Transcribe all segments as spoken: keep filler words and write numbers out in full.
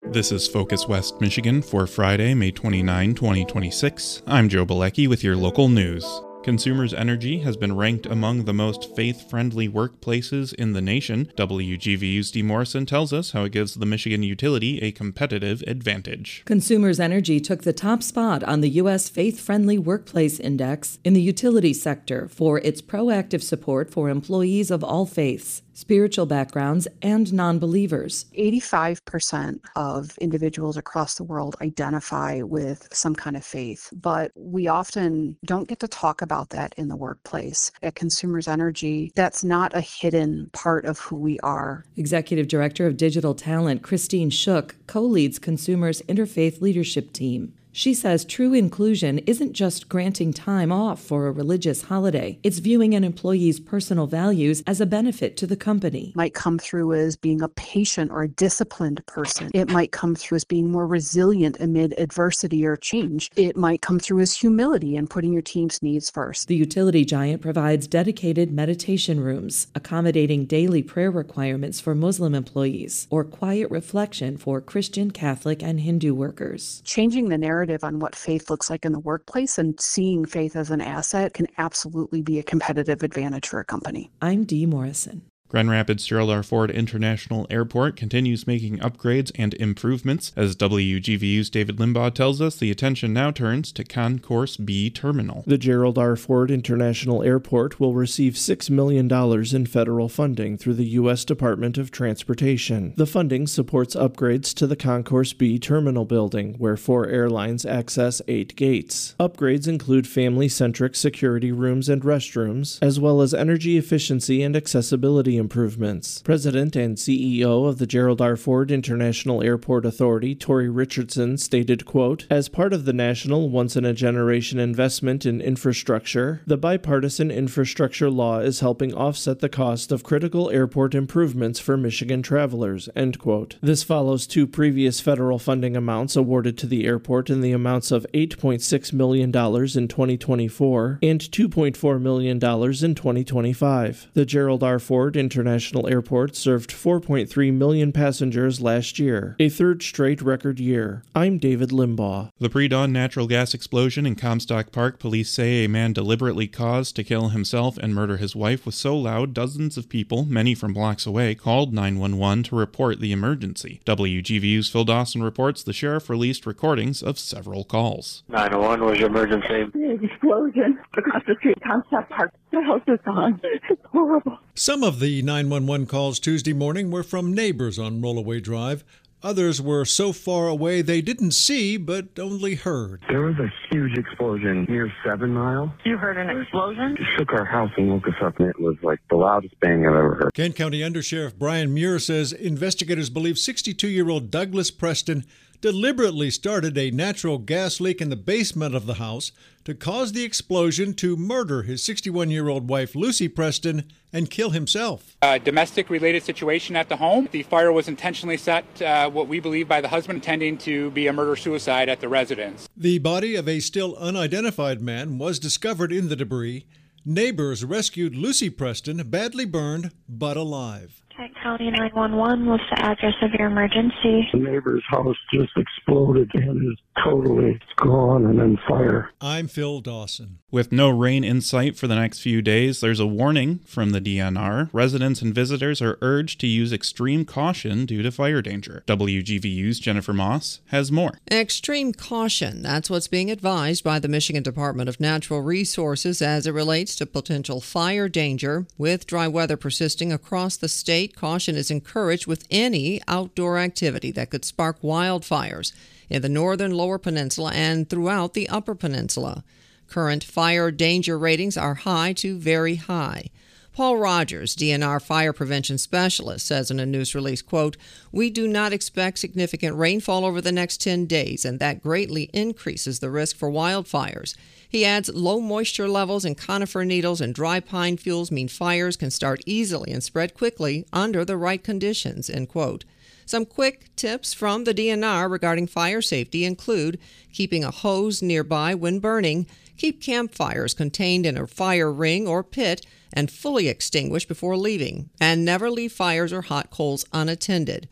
This is Focus West Michigan for Friday, May twenty-ninth, twenty twenty-six. I'm Joe Balecki with your local news. Consumers Energy has been ranked among the most faith-friendly workplaces in the nation. W G V U's Dee Morrison tells us how it gives the Michigan utility a competitive advantage. Consumers Energy took the top spot on the U S Faith-Friendly Workplace Index in the utility sector for its proactive support for employees of all faiths, spiritual backgrounds, and non-believers. eighty-five percent of individuals across the world identify with some kind of faith, but we often don't get to talk about that in the workplace. At Consumers Energy, that's not a hidden part of who we are. Executive Director of Digital Talent Christine Shook co-leads Consumers' Interfaith Leadership Team. She says true inclusion isn't just granting time off for a religious holiday. It's viewing an employee's personal values as a benefit to the company. It might come through as being a patient or a disciplined person. It might come through as being more resilient amid adversity or change. It might come through as humility and putting your team's needs first. The utility giant provides dedicated meditation rooms, accommodating daily prayer requirements for Muslim employees, or quiet reflection for Christian, Catholic, and Hindu workers. Changing the narrative on what faith looks like in the workplace and seeing faith as an asset can absolutely be a competitive advantage for a company. I'm Dee Morrison. Grand Rapids Gerald R. Ford International Airport continues making upgrades and improvements. As W G V U's David Limbaugh tells us, the attention now turns to Concourse B Terminal. The Gerald R. Ford International Airport will receive six million dollars in federal funding through the U S Department of Transportation. The funding supports upgrades to the Concourse B Terminal building, where four airlines access eight gates. Upgrades include family-centric security rooms and restrooms, as well as energy efficiency and accessibility improvements. President and C E O of the Gerald R. Ford International Airport Authority, Tori Richardson, stated, quote, "As part of the national once-in-a-generation investment in infrastructure, the bipartisan infrastructure law is helping offset the cost of critical airport improvements for Michigan travelers," end quote. This follows two previous federal funding amounts awarded to the airport in the amounts of eight point six million dollars in twenty twenty-four and two point four million dollars in twenty twenty-five. The Gerald R. Ford International Airport served four point three million passengers last year, a third straight record year. I'm David Limbaugh. The pre-dawn natural gas explosion in Comstock Park, police say a man deliberately caused to kill himself and murder his wife was so loud dozens of people, many from blocks away, called nine one one to report the emergency. W G V U's Phil Dawson reports the sheriff released recordings of several calls. nine one one was your emergency. Big explosion across the street, Comstock Park. The house is gone. It's horrible. Some of the nine one one calls Tuesday morning were from neighbors on Rollaway Drive. Others were so far away they didn't see, but only heard. There was a huge explosion near Seven Mile. You heard an explosion? It shook our house and woke us up, and it was like the loudest bang I've ever heard. Kent County Undersheriff Brian Muir says investigators believe sixty-two-year-old Douglas Preston deliberately started a natural gas leak in the basement of the house to cause the explosion to murder his sixty-one-year-old wife, Lucy Preston, and kill himself. A domestic-related situation at the home. The fire was intentionally set, uh, what we believe, by the husband, intending to be a murder-suicide at the residence. The body of a still unidentified man was discovered in the debris. Neighbors rescued Lucy Preston, badly burned, but alive. Kent County nine one one, what's the address of your emergency? The neighbor's house just exploded and is totally gone and on fire. I'm Phil Dawson. With no rain in sight for the next few days, there's a warning from the D N R. Residents and visitors are urged to use extreme caution due to fire danger. W G V U's Jennifer Moss has more. Extreme caution. That's what's being advised by the Michigan Department of Natural Resources as it relates to potential fire danger. With dry weather persisting across the state, caution is encouraged with any outdoor activity that could spark wildfires in the northern lower peninsula and throughout the upper peninsula. Current fire danger ratings are high to very high. Paul Rogers, D N R fire prevention specialist, says in a news release, quote, "We do not expect significant rainfall over the next ten days, and that greatly increases the risk for wildfires." He adds low moisture levels in conifer needles and dry pine fuels mean fires can start easily and spread quickly under the right conditions, end quote. Some quick tips from the D N R regarding fire safety include keeping a hose nearby when burning, keep campfires contained in a fire ring or pit and fully extinguished before leaving, and never leave fires or hot coals unattended.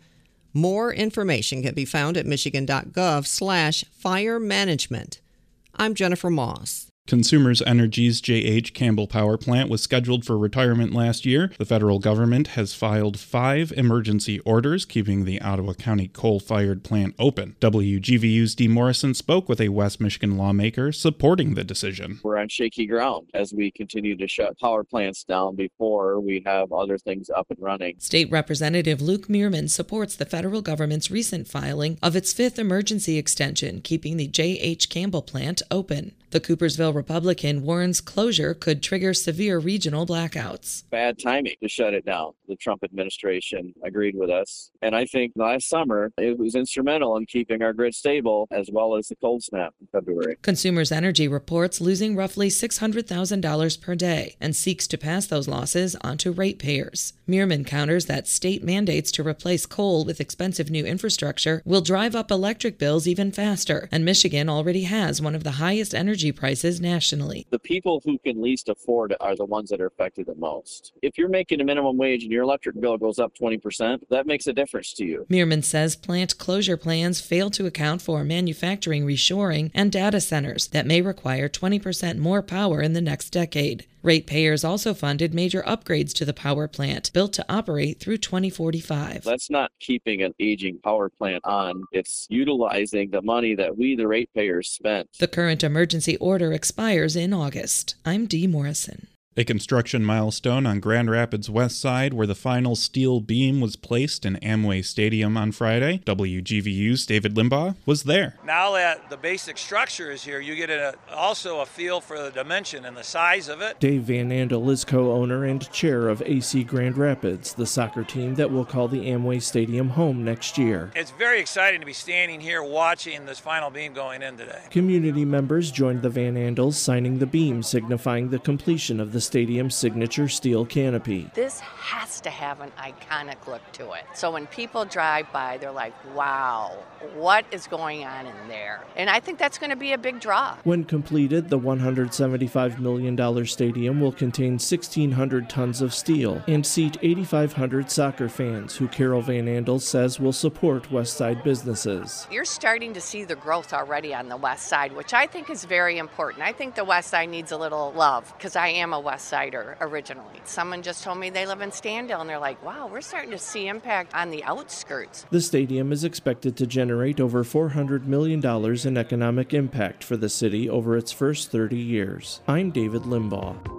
More information can be found at michigan.gov slash fire management. I'm Jennifer Moss. Consumers Energy's J H Campbell Power Plant was scheduled for retirement last year. The federal government has filed five emergency orders keeping the Ottawa County coal-fired plant open. W G V U's Dee Morrison spoke with a West Michigan lawmaker supporting the decision. We're on shaky ground as we continue to shut power plants down before we have other things up and running. State Representative Luke Meerman supports the federal government's recent filing of its fifth emergency extension, keeping the J H Campbell plant open. The Coopersville Republican warns closure could trigger severe regional blackouts. Bad timing to shut it down. The Trump administration agreed with us. And I think last summer it was instrumental in keeping our grid stable as well as the cold snap in February. Consumers Energy reports losing roughly six hundred thousand dollars per day and seeks to pass those losses onto ratepayers. Meerman counters that state mandates to replace coal with expensive new infrastructure will drive up electric bills even faster, and Michigan already has one of the highest energy prices nationally. The people who can least afford it are the ones that are affected the most. If you're making a minimum wage and your electric bill goes up twenty percent, that makes a difference to you. Meerman says plant closure plans fail to account for manufacturing reshoring and data centers that may require twenty percent more power in the next decade. Ratepayers also funded major upgrades to the power plant, built to operate through twenty forty-five. That's not keeping an aging power plant on. It's utilizing the money that we, the ratepayers, spent. The current emergency order expires in August. I'm Dee Morrison. A construction milestone on Grand Rapids West Side where the final steel beam was placed in Amway Stadium on Friday. W G V U's David Limbaugh was there. Now that the basic structure is here, you get a, also a feel for the dimension and the size of it. Dave Van Andel is co-owner and chair of A C Grand Rapids, the soccer team that will call the Amway Stadium home next year. It's very exciting to be standing here watching this final beam going in today. Community members joined the Van Andels signing the beam, signifying the completion of the stadium's signature steel canopy. This has to have an iconic look to it. So when people drive by, they're like, wow, what is going on in there? And I think that's going to be a big draw. When completed, the one hundred seventy-five million dollars stadium will contain sixteen hundred tons of steel and seat eighty-five hundred soccer fans, who Carol Van Andel says will support West Side businesses. You're starting to see the growth already on the West Side, which I think is very important. I think the West Side needs a little love because I am a West Sider originally. Someone just told me they live in Standale and they're like, wow, we're starting to see impact on the outskirts. The stadium is expected to generate over four hundred million dollars in economic impact for the city over its first thirty years. I'm David Limbaugh.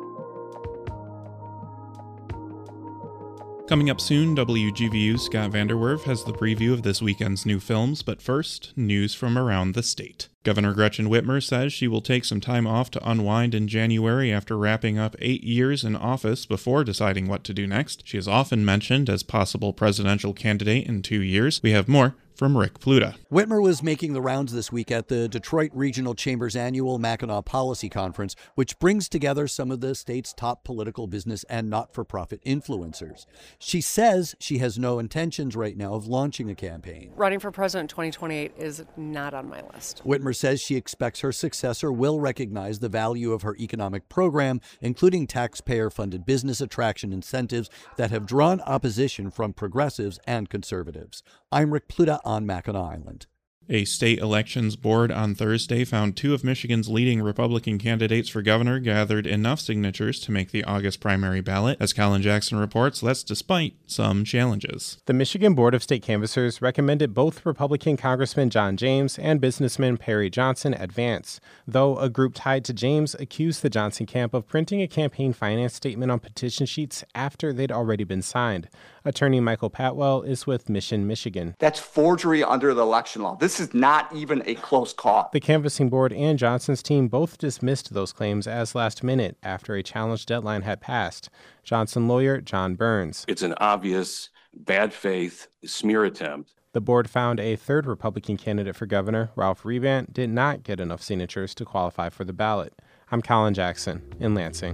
Coming up soon, W G V U's Scott Vanderwerf has the preview of this weekend's new films, but first, news from around the state. Governor Gretchen Whitmer says she will take some time off to unwind in January after wrapping up eight years in office before deciding what to do next. She is often mentioned as possible presidential candidate in two years. We have more from Rick Pluta. Whitmer was making the rounds this week at the Detroit Regional Chamber's annual Mackinac Policy Conference, which brings together some of the state's top political, business, and not-for-profit influencers. She says she has no intentions right now of launching a campaign. Running for president in twenty twenty-eight is not on my list. Whitmer says she expects her successor will recognize the value of her economic program, including taxpayer-funded business attraction incentives that have drawn opposition from progressives and conservatives. I'm Rick Pluta on Mackinac Island. A state elections board on Thursday found two of Michigan's leading Republican candidates for governor gathered enough signatures to make the August primary ballot. As Colin Jackson reports, that's despite some challenges. The Michigan Board of State Canvassers recommended both Republican Congressman John James and businessman Perry Johnson advance, though a group tied to James accused the Johnson camp of printing a campaign finance statement on petition sheets after they'd already been signed. Attorney Michael Patwell is with Mission, Michigan. That's forgery under the election law. This is not even a close call. The canvassing board and Johnson's team both dismissed those claims as last minute after a challenge deadline had passed. Johnson lawyer John Burns. It's an obvious bad faith smear attempt. The board found a third Republican candidate for governor, Ralph Rebant, did not get enough signatures to qualify for the ballot. I'm Colin Jackson in Lansing.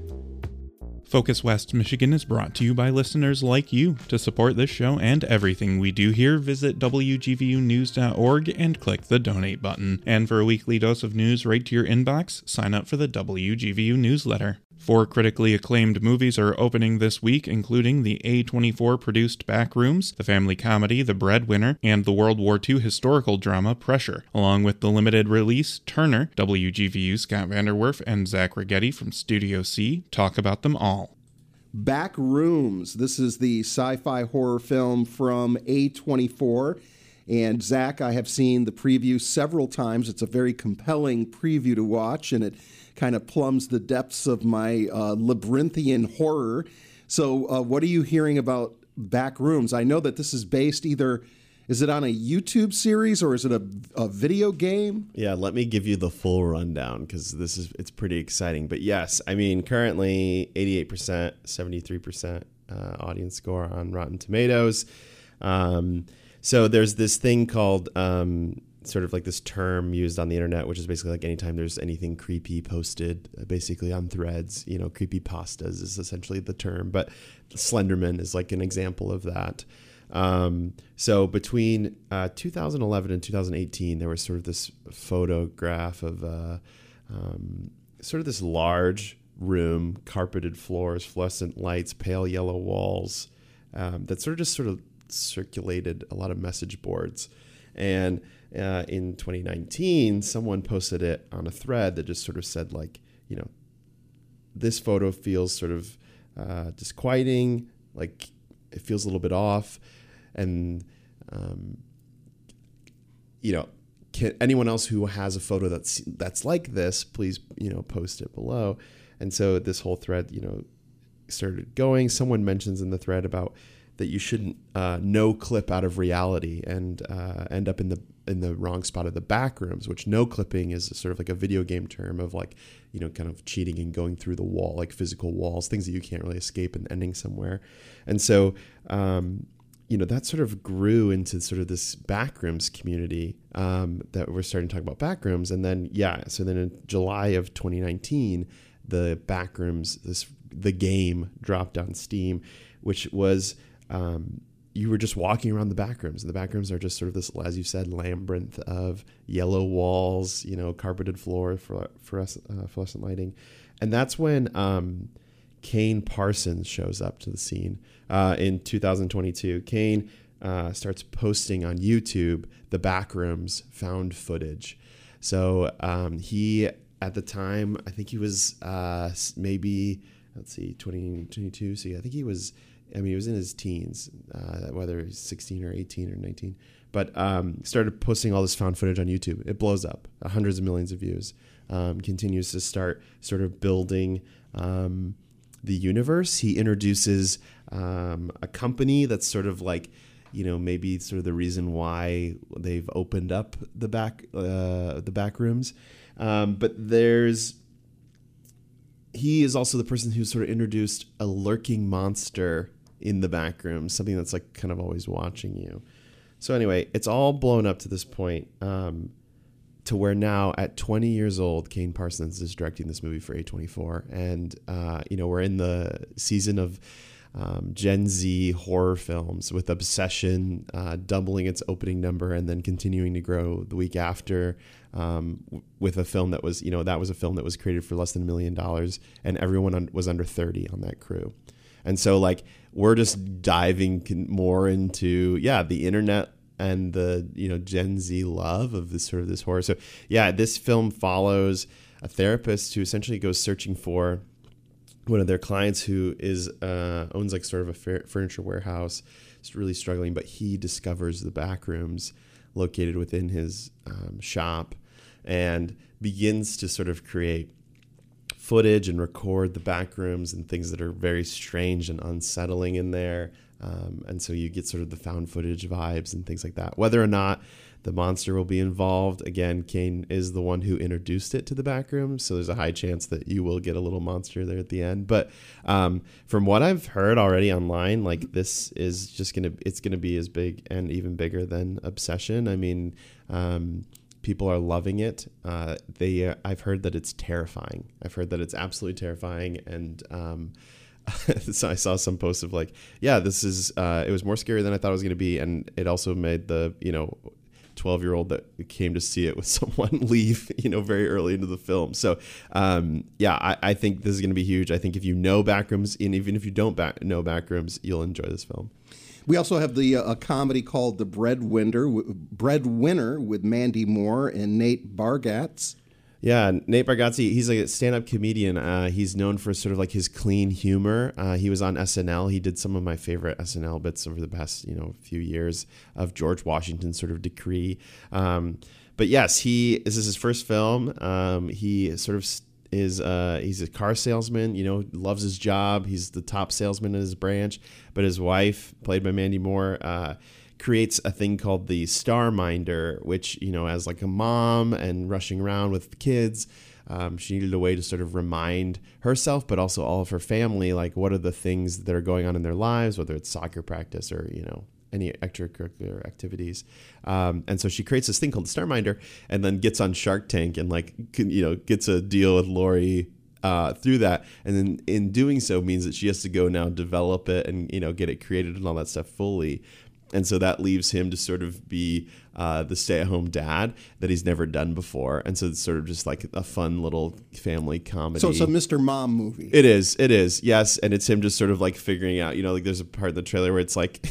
Focus West Michigan is brought to you by listeners like you. To support this show and everything we do here, visit W G V U news dot org and click the donate button. And for a weekly dose of news right to your inbox, sign up for the W G V U newsletter. Four critically acclaimed movies are opening this week, including the A twenty-four produced Backrooms, the family comedy The Breadwinner, and the World War Two historical drama Pressure, along with the limited release Turner. W G V U Scott Vanderwerf and Zach Rigetti from Studio C talk about them all. Backrooms. This is the sci-fi horror film from A twenty-four. And Zach, I have seen the preview several times. It's a very compelling preview to watch, and it kind of plumbs the depths of my uh, labyrinthian horror. So uh, what are you hearing about Backrooms? I know that this is based either, is it on a YouTube series or is it a, a video game? Yeah, let me give you the full rundown because this is, it's pretty exciting. But yes, I mean, currently eighty-eight percent, seventy-three percent uh, audience score on Rotten Tomatoes. Um, so there's this thing called... Um, sort of like this term used on the internet, which is basically like anytime there's anything creepy posted uh, basically on threads, you know, creepy pastas is essentially the term, but Slenderman is like an example of that. Um, so between uh, two thousand eleven and two thousand eighteen, there was sort of this photograph of uh, um, sort of this large room, carpeted floors, fluorescent lights, pale yellow walls, um, that sort of just sort of circulated a lot of message boards. And uh, in twenty nineteen, someone posted it on a thread that just sort of said, like, you know, this photo feels sort of uh, disquieting, like it feels a little bit off. And, um, you know, can anyone else who has a photo that's that's like this, please, you know, post it below. And so this whole thread, you know, started going. Someone mentions in the thread about that you shouldn't uh, no clip out of reality and uh, end up in the in the wrong spot of the back rooms, which no clipping is sort of like a video game term of like, you know, kind of cheating and going through the wall, like physical walls, things that you can't really escape and ending somewhere. And so, um, you know, that sort of grew into sort of this backrooms community um, that we're starting to talk about backrooms. And then, yeah, so then in July of twenty nineteen, the backrooms, this the game dropped on Steam, which was... Um, you were just walking around the backrooms, and the backrooms are just sort of this, as you said, labyrinth of yellow walls, you know, carpeted floor, for uh, fluorescent lighting. And that's when um, Kane Parsons shows up to the scene uh, in two thousand twenty-two. Kane uh, starts posting on YouTube the backrooms found footage. So um, he, at the time, I think he was uh, maybe, let's see, twenty twenty-two. So yeah, I think he was... I mean, he was in his teens, uh, whether he's sixteen or eighteen or nineteen, but um, started posting all this found footage on YouTube. It blows up, uh, hundreds of millions of views, um, continues to start sort of building um, the universe. He introduces um, a company that's sort of like, you know, maybe sort of the reason why they've opened up the back, uh, the back rooms. Um, but there's, he is also the person who sort of introduced a lurking monster in the back room, something that's like kind of always watching you. So anyway, it's all blown up to this point, um, to where now at twenty years old, Kane Parsons is directing this movie for A twenty-four. And, uh, you know, we're in the season of um, Gen Z horror films with Obsession uh, doubling its opening number and then continuing to grow the week after, um, with a film that was, you know, that was a film that was created for less than a million dollars and everyone un- was under thirty on that crew. And so, like, we're just diving more into, yeah, the internet and the, you know, Gen Z love of this sort of this horror. So, yeah, this film follows a therapist who essentially goes searching for one of their clients who is uh, owns like sort of a furniture warehouse. He's really struggling, but he discovers the back rooms located within his um, shop and begins to sort of create footage and record the back rooms and things that are very strange and unsettling in there. Um, and so you get sort of the found footage vibes and things like that. Whether or not the monster will be involved, again, Kane is the one who introduced it to the back rooms, so there's a high chance that you will get a little monster there at the end. But um, from what I've heard already online, like, this is just gonna it's gonna be as big and even bigger than Obsession. I mean, um, people are loving it. Uh, they uh, I've heard that it's terrifying. I've heard that it's absolutely terrifying, and um, so I saw some posts of like, yeah, this is uh, it was more scary than I thought it was going to be, and it also made the, you know, twelve-year-old that came to see it with someone leave, you know, very early into the film. So, um, yeah, I, I think this is going to be huge. I think if you know Backrooms, and even if you don't back, know Backrooms, you'll enjoy this film. We also have the uh, a comedy called The Breadwinner, Breadwinner with Mandy Moore and Nate Bargatze. Yeah, Nate Bargatze, he's a stand-up comedian. Uh, he's known for sort of like his clean humor. Uh, he was on S N L. He did some of my favorite S N L bits over the past, you know, few years of George Washington's sort of decree. Um, but yes, he this is his first film. Um, he sort of is uh, he's a car salesman. You know, loves his job. He's the top salesman in his branch. But his wife, played by Mandy Moore, uh, creates a thing called the Star Minder, which, you know, as like a mom and rushing around with kids, um, she needed a way to sort of remind herself, but also all of her family, like what are the things that are going on in their lives, whether it's soccer practice or, you know, any extracurricular activities. Um, and so she creates this thing called the Star Minder and then gets on Shark Tank and like, you know, gets a deal with Lori Uh, through that, and then in doing so means that she has to go now develop it and, you know, get it created and all that stuff fully. And so that leaves him to sort of be uh, the stay-at-home dad that he's never done before. And so it's sort of just like a fun little family comedy. So it's a Mister Mom movie. It is. It is. Yes. And it's him just sort of like figuring out, you know, like there's a part of the trailer where it's like,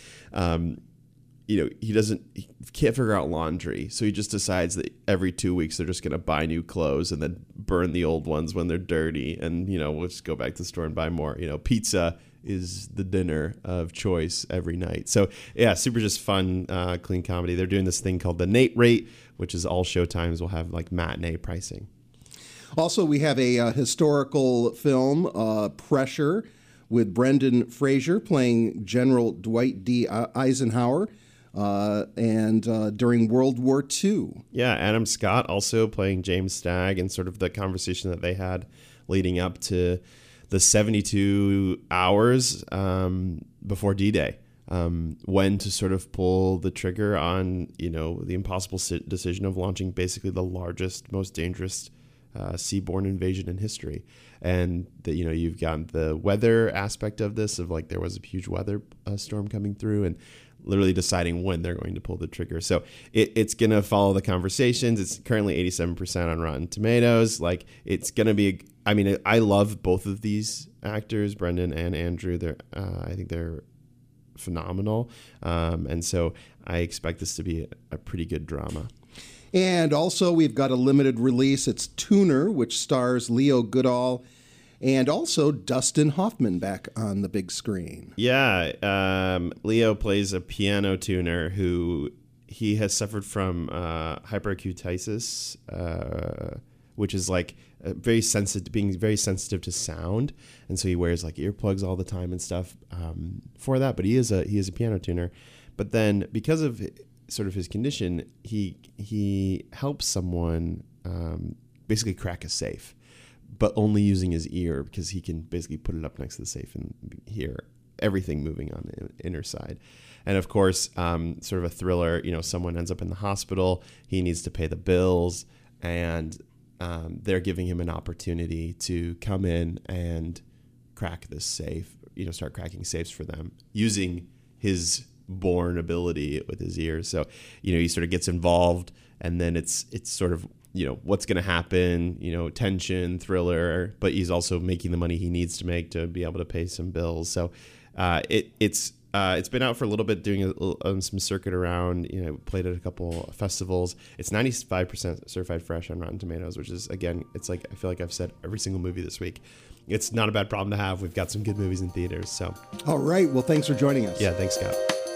um, you know, he doesn't, he can't figure out laundry. So he just decides that every two weeks they're just going to buy new clothes and then burn the old ones when they're dirty. And, you know, we'll just go back to the store and buy more. You know, pizza is the dinner of choice every night. So, yeah, super just fun, uh, clean comedy. They're doing this thing called the Nate Rate, which is all showtimes will have like matinee pricing. Also, we have a uh, historical film, uh, Pressure, with Brendan Fraser playing General Dwight D. Eisenhower. Uh, and uh, during World War Two. Yeah, Adam Scott also playing James Stagg, and sort of the conversation that they had leading up to the seventy-two hours um, before D-Day, um, when to sort of pull the trigger on, you know, the impossible decision of launching basically the largest, most dangerous uh, seaborne invasion in history. And that, you know, you've got the weather aspect of this, of like there was a huge weather uh, storm coming through, and literally deciding when they're going to pull the trigger. So it, it's going to follow the conversations. It's currently eighty-seven percent on Rotten Tomatoes. Like it's going to be, a, I mean, I love both of these actors, Brendan and Andrew. They're, uh, I think they're phenomenal. Um, and so I expect this to be a, a pretty good drama. And also we've got a limited release. It's Tuner, which stars Leo Goodall and also Dustin Hoffman back on the big screen. Yeah, um, Leo plays a piano tuner who he has suffered from uh, hyperacutitis, uh, which is like uh, very sensitive, being very sensitive to sound, and so he wears like earplugs all the time and stuff um, for that. But he is a he is a piano tuner. But then because of sort of his condition, he he helps someone um, basically crack a safe, but only using his ear, because he can basically put it up next to the safe and hear everything moving on the inner side. And of course, um, sort of a thriller, you know, someone ends up in the hospital, he needs to pay the bills, and um, they're giving him an opportunity to come in and crack this safe, you know, start cracking safes for them using his born ability with his ears. So, you know, he sort of gets involved, and then it's it's sort of, you know, what's going to happen, you know, tension, thriller, but he's also making the money he needs to make to be able to pay some bills. So uh, it it's uh, it's been out for a little bit, doing a, um, some circuit around, you know, played at a couple festivals. It's ninety-five percent certified fresh on Rotten Tomatoes, which is, again, it's like, I feel like I've said every single movie this week. It's not a bad problem to have. We've got some good movies in theaters. So, all right. Well, thanks for joining us. Yeah, thanks, Scott.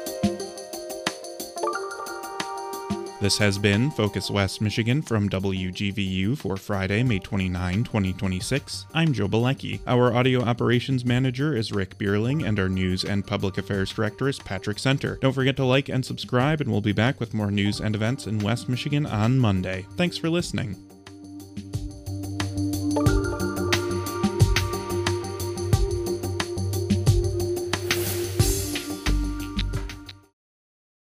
This has been Focus West Michigan from W G V U for Friday, May twenty-ninth, twenty twenty-six. I'm Joe Bilecki. Our audio operations manager is Rick Bierling, and our news and public affairs director is Patrick Center. Don't forget to like and subscribe, and we'll be back with more news and events in West Michigan on Monday. Thanks for listening.